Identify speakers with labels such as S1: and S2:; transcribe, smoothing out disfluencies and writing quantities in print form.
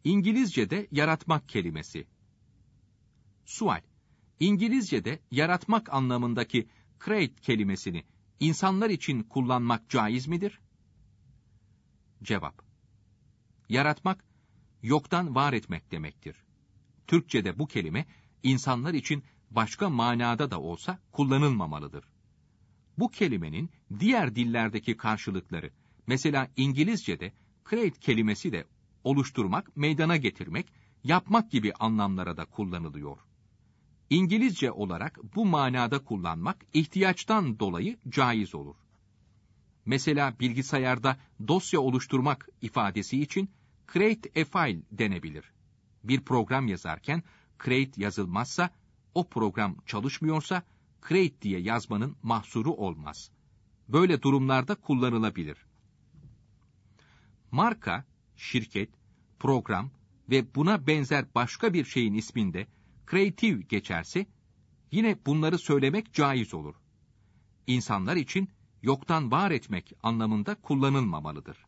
S1: İngilizce'de yaratmak kelimesi. Sual: İngilizce'de yaratmak anlamındaki create kelimesini insanlar için kullanmak caiz midir? Cevap: Yaratmak, yoktan var etmek demektir. Türkçe'de bu kelime, insanlar için başka manada da olsa kullanılmamalıdır. Bu kelimenin diğer dillerdeki karşılıkları, mesela İngilizce'de create kelimesi de oluşturmak, meydana getirmek, yapmak gibi anlamlara da kullanılıyor. İngilizce olarak bu manada kullanmak ihtiyaçtan dolayı caiz olur. Mesela bilgisayarda dosya oluşturmak ifadesi için create a file denebilir. Bir program yazarken create yazılmazsa, o program çalışmıyorsa create diye yazmanın mahsuru olmaz. Böyle durumlarda kullanılabilir. Marka, şirket, program ve buna benzer başka bir şeyin isminde creative geçerse, yine bunları söylemek caiz olur. İnsanlar için yoktan var etmek anlamında kullanılmamalıdır.